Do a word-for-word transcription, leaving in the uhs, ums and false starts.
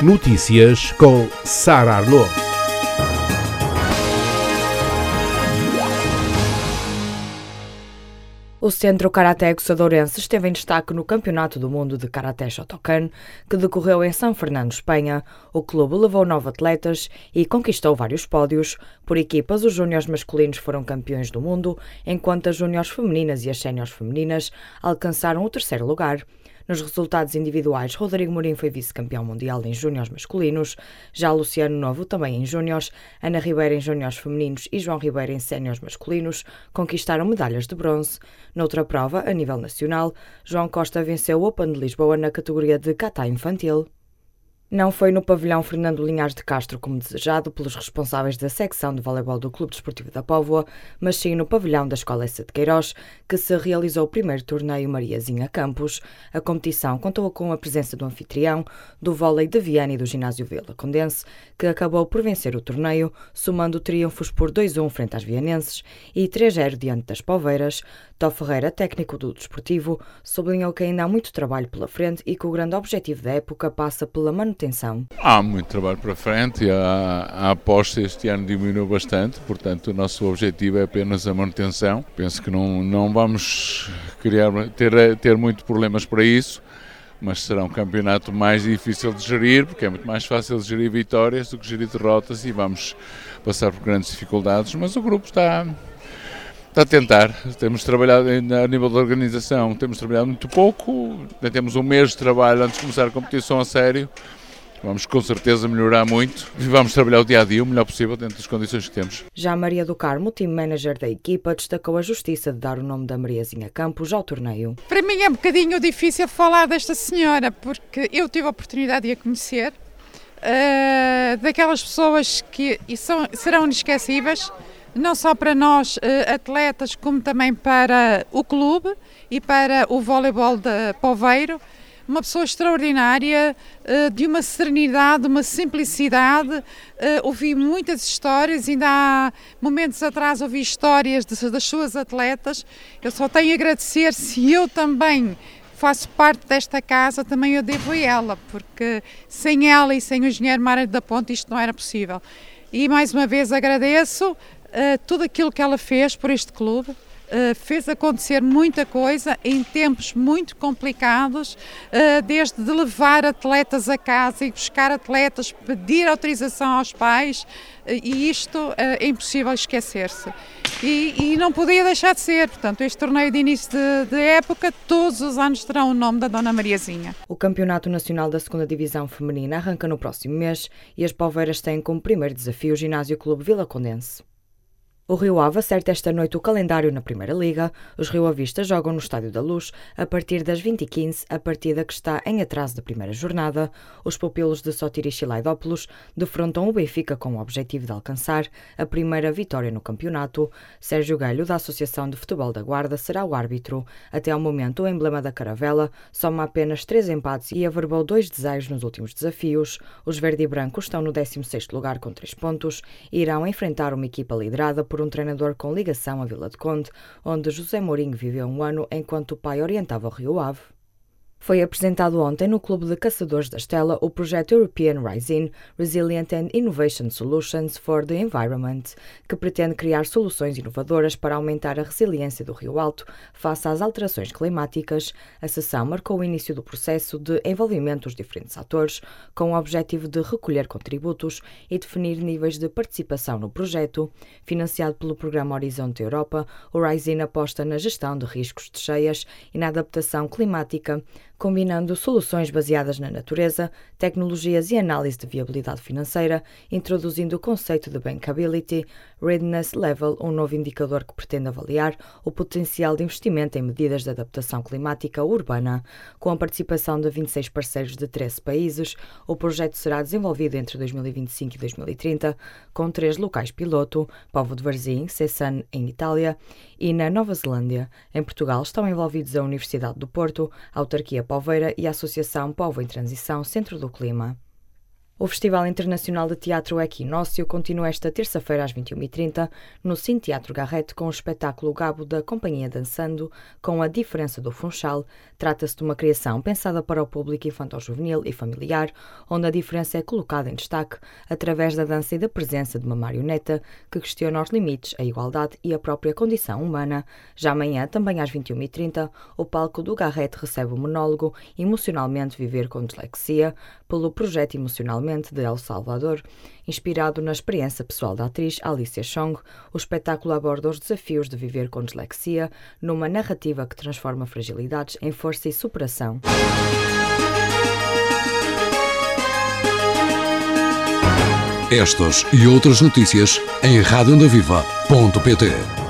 Notícias com Sara Arnaud. O Centro Karaté Exadorense esteve em destaque no Campeonato do Mundo de Karaté Shotokan, que decorreu em São Fernando, Espanha. O clube levou nove atletas e conquistou vários pódios. Por equipas, os júniores masculinos foram campeões do mundo, enquanto as júniores femininas e as séniores femininas alcançaram o terceiro lugar. Nos resultados individuais, Rodrigo Mourinho foi vice-campeão mundial em júniores masculinos, já Luciano Novo também em júniores, Ana Ribeiro em júniores femininos e João Ribeiro em séniores masculinos conquistaram medalhas de bronze. Noutra prova, a nível nacional, João Costa venceu o Open de Lisboa na categoria de kata infantil. Não foi no pavilhão Fernando Linhares de Castro como desejado pelos responsáveis da secção de voleibol do Clube Desportivo da Póvoa, mas sim no pavilhão da Escola Essa de Queiroz, que se realizou o primeiro torneio Mariazinha Campos. A competição contou com a presença do anfitrião, do vôlei de Viana e do ginásio Vila Condense, que acabou por vencer o torneio, somando triunfos por dois a um frente às vianenses e três a zero diante das poveiras. Tó Ferreira, técnico do Desportivo, sublinhou que ainda há muito trabalho pela frente e que o grande objetivo da época passa pela manutenção. Há muito trabalho para frente e a, a aposta este ano diminuiu bastante, portanto o nosso objetivo é apenas a manutenção. Penso que não, não vamos criar, ter, ter muitos problemas para isso, mas será um campeonato mais difícil de gerir, porque é muito mais fácil de gerir vitórias do que gerir derrotas e vamos passar por grandes dificuldades, mas o grupo está... Está a tentar, temos trabalhado a nível da organização, temos trabalhado muito pouco, temos um mês de trabalho antes de começar a competição a sério, vamos com certeza melhorar muito e vamos trabalhar o dia a dia o melhor possível dentro das condições que temos. Já Maria do Carmo, team manager da equipa, destacou a justiça de dar o nome da Mariazinha Campos ao torneio. Para mim é um bocadinho difícil falar desta senhora, porque eu tive a oportunidade de a conhecer, uh, daquelas pessoas que e são, serão inesquecíveis, não só para nós atletas, como também para o clube e para o voleibol de Poveiro. Uma pessoa extraordinária, de uma serenidade, uma simplicidade. Ouvi muitas histórias, ainda há momentos atrás ouvi histórias das suas atletas. Eu só tenho a agradecer se eu também faço parte desta casa, também eu devo a ela, porque sem ela e sem o engenheiro Mário da Ponte isto não era possível. E mais uma vez agradeço Uh, tudo aquilo que ela fez por este clube, uh, fez acontecer muita coisa em tempos muito complicados, uh, desde de levar atletas a casa e buscar atletas, pedir autorização aos pais, uh, e isto uh, é impossível esquecer-se. E, e não podia deixar de ser, portanto, este torneio de início de, de época, todos os anos terão o nome da Dona Mariazinha. O Campeonato Nacional da segunda Divisão Feminina arranca no próximo mês e as Poveiras têm como primeiro desafio o Ginásio Clube Vila Condense. O Rio Ave acerta esta noite o calendário na Primeira Liga. Os rioavistas jogam no Estádio da Luz a partir das vinte e quinze, a partida que está em atraso da primeira jornada. Os pupilos de Sotiri Chilaidópolis defrontam o Benfica com o objetivo de alcançar a primeira vitória no campeonato. Sérgio Galho, da Associação de Futebol da Guarda, será o árbitro. Até ao momento, o emblema da Caravela soma apenas três empates e averbou dois desaios nos últimos desafios. Os verde e brancos estão no décimo sexto lugar com três pontos e irão enfrentar uma equipa liderada por por um treinador com ligação à Vila de Conde, onde José Mourinho viveu um ano enquanto o pai orientava o Rio Ave. Foi apresentado ontem no Clube de Caçadores da Estela o projeto European Rising Resilient and Innovation Solutions for the Environment, que pretende criar soluções inovadoras para aumentar a resiliência do Rio Alto face às alterações climáticas. A sessão marcou o início do processo de envolvimento dos diferentes atores, com o objetivo de recolher contributos e definir níveis de participação no projeto. Financiado pelo Programa Horizonte Europa, o Rising aposta na gestão de riscos de cheias e na adaptação climática, combinando soluções baseadas na natureza, tecnologias e análise de viabilidade financeira, introduzindo o conceito de Bankability Readiness Level, um novo indicador que pretende avaliar o potencial de investimento em medidas de adaptação climática urbana. Com a participação de vinte e seis parceiros de treze países, o projeto será desenvolvido entre dois mil e vinte e cinco e dois mil e trinta, com três locais piloto, Povo de Varzim, Cessan em Itália e na Nova Zelândia. Em Portugal estão envolvidos a Universidade do Porto, a Autarquia Poveira e a Associação Povo em Transição Centro do Clima. O Festival Internacional de Teatro Equinócio continua esta terça-feira às vinte e uma e trinta no Cine Teatro Garrett com o espetáculo Gabo da Companhia Dançando com a Diferença do Funchal. Trata-se de uma criação pensada para o público infantil-juvenil e familiar, onde a diferença é colocada em destaque através da dança e da presença de uma marioneta que questiona os limites, a igualdade e a própria condição humana. Já amanhã, também às vinte e uma e trinta, o palco do Garrett recebe o monólogo Emocionalmente Viver com Dislexia, pelo projeto Emocionalmente de El Salvador. Inspirado na experiência pessoal da atriz Alicia Chong, o espetáculo aborda os desafios de viver com dislexia numa narrativa que transforma fragilidades em força e superação. Estas e outras notícias em rádio onda viva ponto pt.